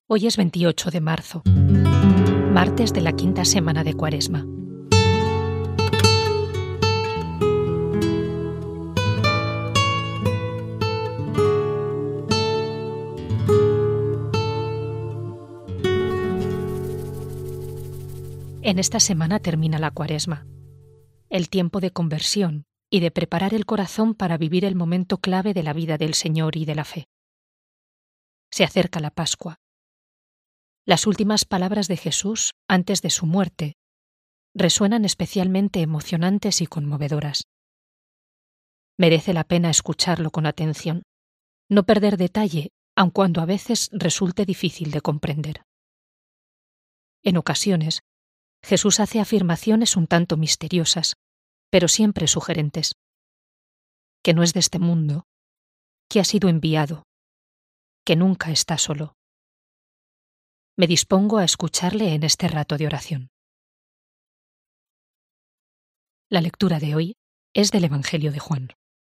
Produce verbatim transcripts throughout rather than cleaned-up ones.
Hoy es veintiocho de marzo, martes de la quinta semana de Cuaresma. En esta semana termina la Cuaresma, el tiempo de conversión y de preparar el corazón para vivir el momento clave de la vida del Señor y de la fe. Se acerca la Pascua. Las últimas palabras de Jesús antes de su muerte resuenan especialmente emocionantes y conmovedoras. Merece la pena escucharlo con atención, no perder detalle, aun cuando a veces resulte difícil de comprender. En ocasiones, Jesús hace afirmaciones un tanto misteriosas, pero siempre sugerentes. Que no es de este mundo, que ha sido enviado, que nunca está solo. Me dispongo a escucharle en este rato de oración. La lectura de hoy es del Evangelio de Juan.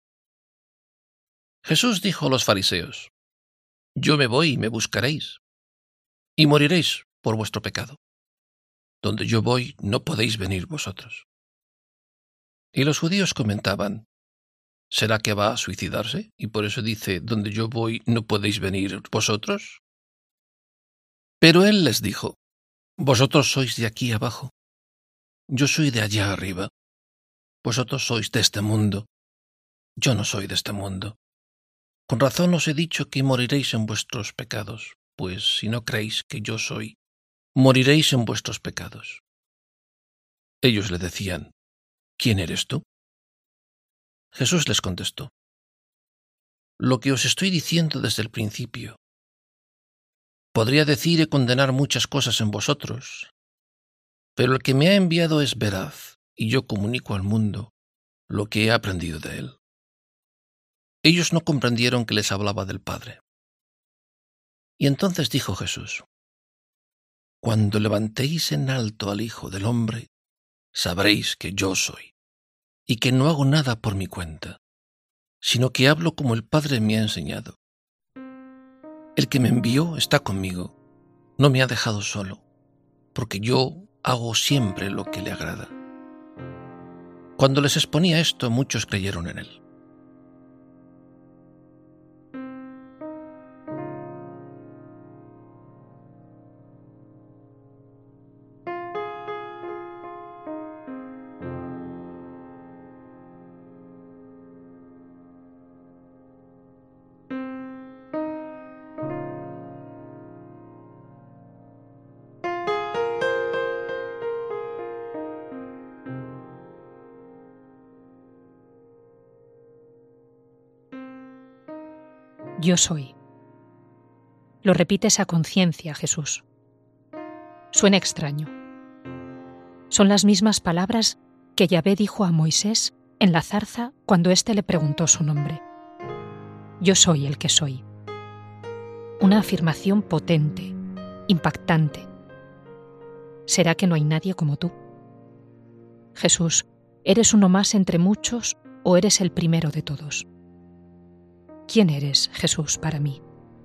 Jesús dijo a los fariseos: Yo me voy y me buscaréis, y moriréis por vuestro pecado. Donde yo voy no podéis venir vosotros. Y los judíos comentaban: ¿Será que va a suicidarse? Y por eso dice: Donde yo voy no podéis venir vosotros. Pero él les dijo: Vosotros sois de aquí abajo, yo soy de allá arriba. Vosotros sois de este mundo, yo no soy de este mundo. Con razón os he dicho que moriréis en vuestros pecados, pues si no creéis que yo soy, moriréis en vuestros pecados. Ellos le decían: ¿Quién eres tú? Jesús les contestó: Lo que os estoy diciendo desde el principio. Podría decir y condenar muchas cosas en vosotros, pero el que me ha enviado es veraz, y yo comunico al mundo lo que he aprendido de él. Ellos no comprendieron que les hablaba del Padre. Y entonces dijo Jesús: Cuando levantéis en alto al Hijo del Hombre, sabréis que yo soy, y que no hago nada por mi cuenta, sino que hablo como el Padre me ha enseñado. El que me envió está conmigo, no me ha dejado solo, porque yo hago siempre lo que le agrada. Cuando les exponía esto, muchos creyeron en él. Yo soy. Lo repites a conciencia, Jesús. Suena extraño. Son las mismas palabras que Yahvé dijo a Moisés en la zarza cuando éste le preguntó su nombre. Yo soy el que soy. Una afirmación potente, impactante. ¿Será que no hay nadie como tú? Jesús, ¿eres uno más entre muchos o eres el primero de todos? ¿Quién eres, Jesús, para mí?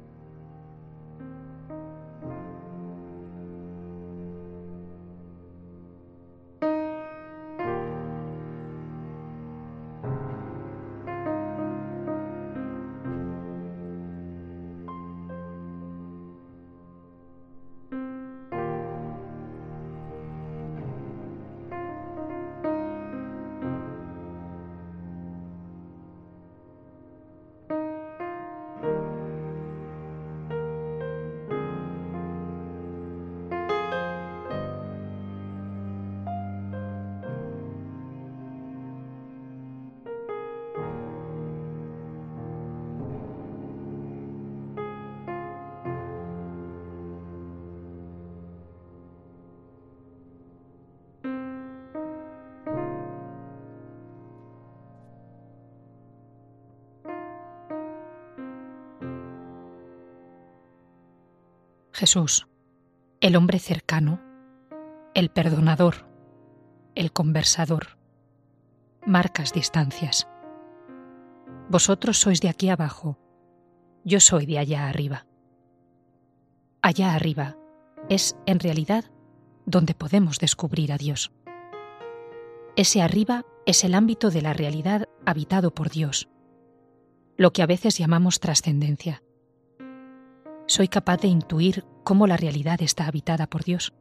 Jesús, el hombre cercano, el perdonador, el conversador. Marcas distancias. Vosotros sois de aquí abajo, yo soy de allá arriba. allá arriba, es, en realidad, donde podemos descubrir a Dios. Ese arriba es el ámbito de la realidad habitado por Dios, lo que a veces llamamos trascendencia. Soy capaz de intuir cómo la realidad está habitada por Dios.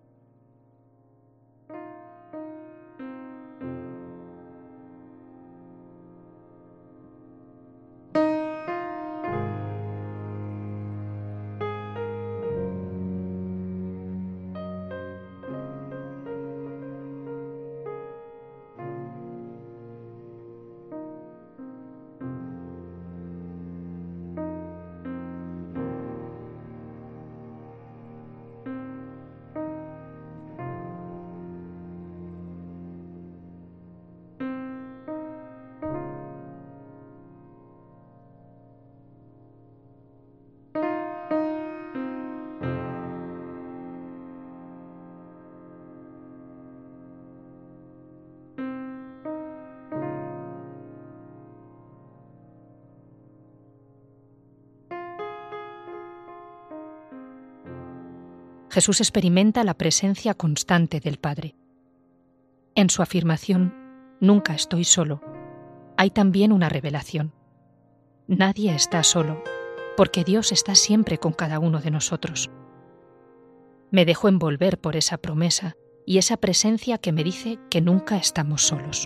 Jesús experimenta la presencia constante del Padre. En su afirmación, nunca estoy solo, hay también una revelación. Nadie está solo, porque Dios está siempre con cada uno de nosotros. Me dejo envolver por esa promesa y esa presencia que me dice que nunca estamos solos.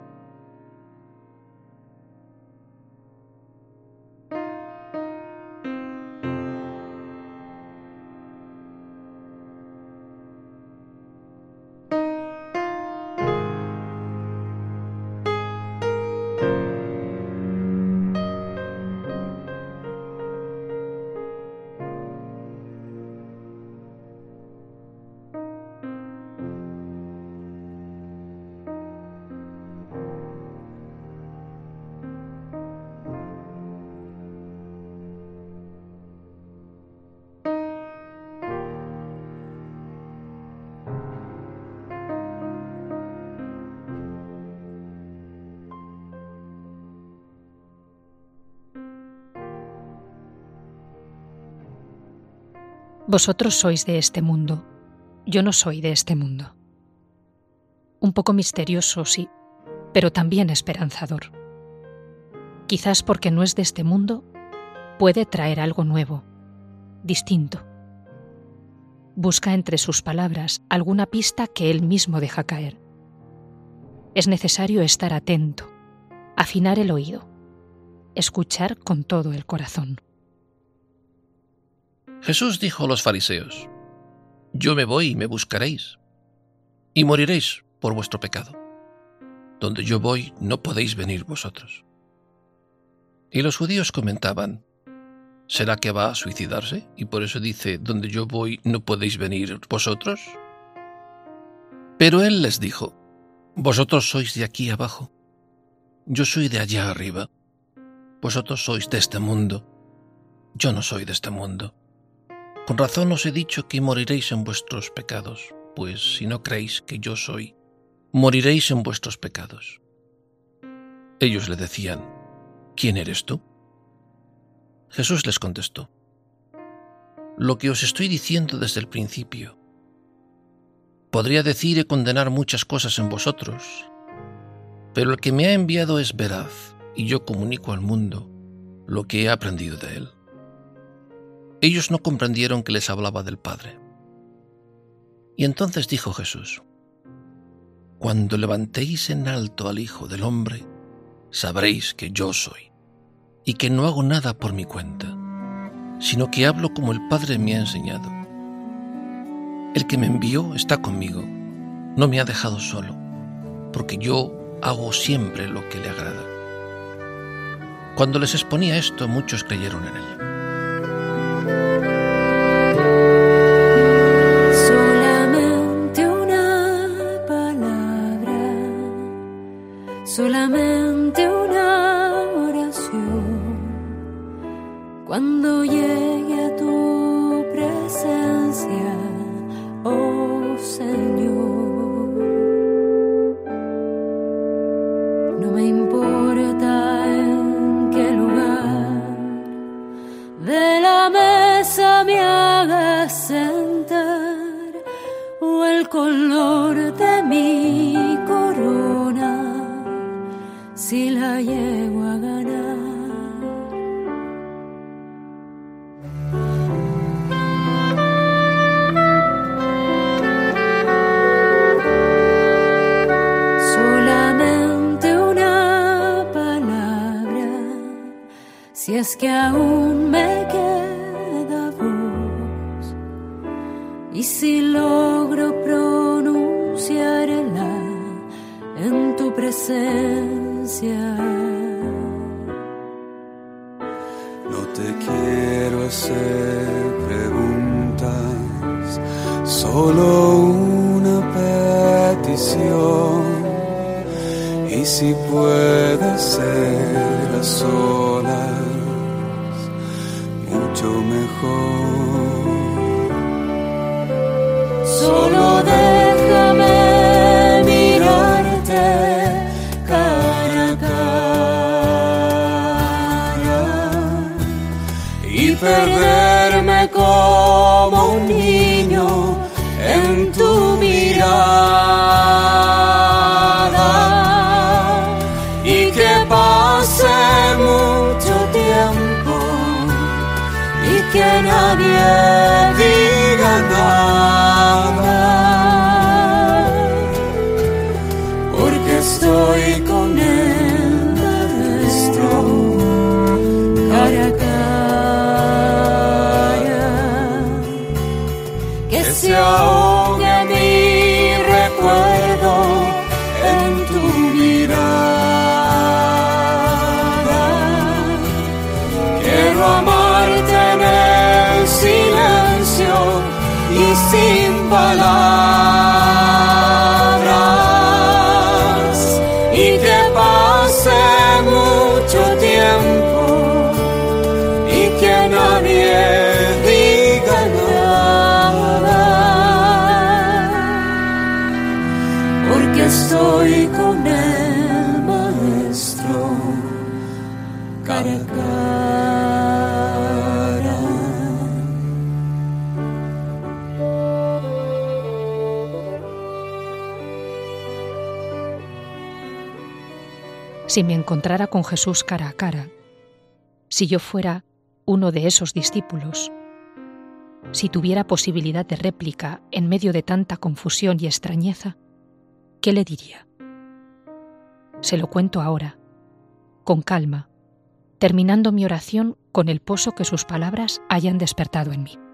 Vosotros sois de este mundo, yo no soy de este mundo. Un poco misterioso, sí, pero también esperanzador. Quizás porque no es de este mundo, puede traer algo nuevo, distinto. Busca entre sus palabras alguna pista que él mismo deja caer. Es necesario estar atento, afinar el oído, escuchar con todo el corazón. Jesús dijo a los fariseos: Yo me voy y me buscaréis, y moriréis por vuestro pecado. Donde yo voy no podéis venir vosotros. Y los judíos comentaban: ¿Será que va a suicidarse? Y por eso dice: Donde yo voy no podéis venir vosotros. Pero él les dijo: Vosotros sois de aquí abajo, yo soy de allá arriba. Vosotros sois de este mundo, yo no soy de este mundo. Con razón os he dicho que moriréis en vuestros pecados, pues si no creéis que yo soy, moriréis en vuestros pecados. Ellos le decían: ¿Quién eres tú? Jesús les contestó: Lo que os estoy diciendo desde el principio. Podría decir y condenar muchas cosas en vosotros, pero el que me ha enviado es veraz, y yo comunico al mundo lo que he aprendido de él. Ellos no comprendieron que les hablaba del Padre. Y entonces dijo Jesús: Cuando levantéis en alto al Hijo del Hombre, sabréis que yo soy, y que no hago nada por mi cuenta, sino que hablo como el Padre me ha enseñado. El que me envió está conmigo, no me ha dejado solo, porque yo hago siempre lo que le agrada. Cuando les exponía esto, muchos creyeron en él. Solamente una palabra, solamente una oración. Cuando llegue a tu presencia, oh Señor, no me importa en qué lugar color de mi corona, si la llego a ganar. Solamente una palabra, si es que aún me queda voz, y si logro pronunciarla en tu presencia. No te quiero hacer preguntas, solo una petición, y si puede ser a solas, mucho mejor. Solo déjame mirarte cara a cara Y perderme como un niño en tu mirada, y que pase mucho tiempo y que nadie diga nada, porque estoy con el Maestro cara a cara. Que se ahogue mi recuerdo en tu mirada. Quiero amarte en el silencio y sin palabras, y que pase mucho tiempo y que nadie diga nada, porque estoy con el Maestro cara a cara. Si me encontrara con Jesús cara a cara, si yo fuera uno de esos discípulos, si tuviera posibilidad de réplica en medio de tanta confusión y extrañeza, ¿qué le diría? Se lo cuento ahora, con calma, terminando mi oración con el pozo que sus palabras hayan despertado en mí.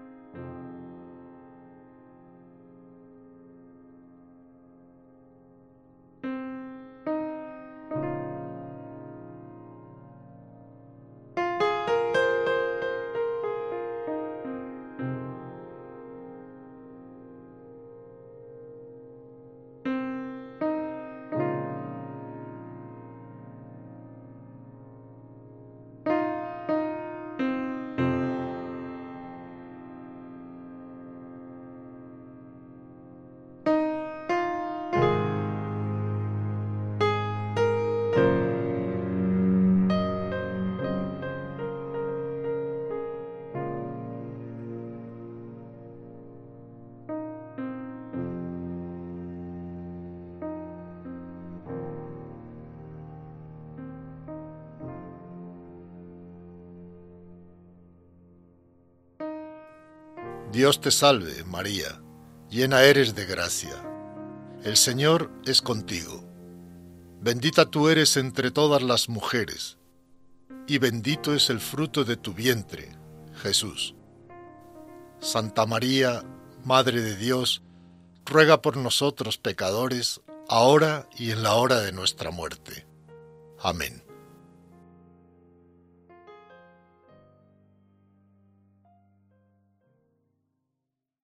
Dios te salve, María, llena eres de gracia. El Señor es contigo. Bendita tú eres entre todas las mujeres, y bendito es el fruto de tu vientre, Jesús. Santa María, Madre de Dios, ruega por nosotros pecadores, ahora y en la hora de nuestra muerte. Amén.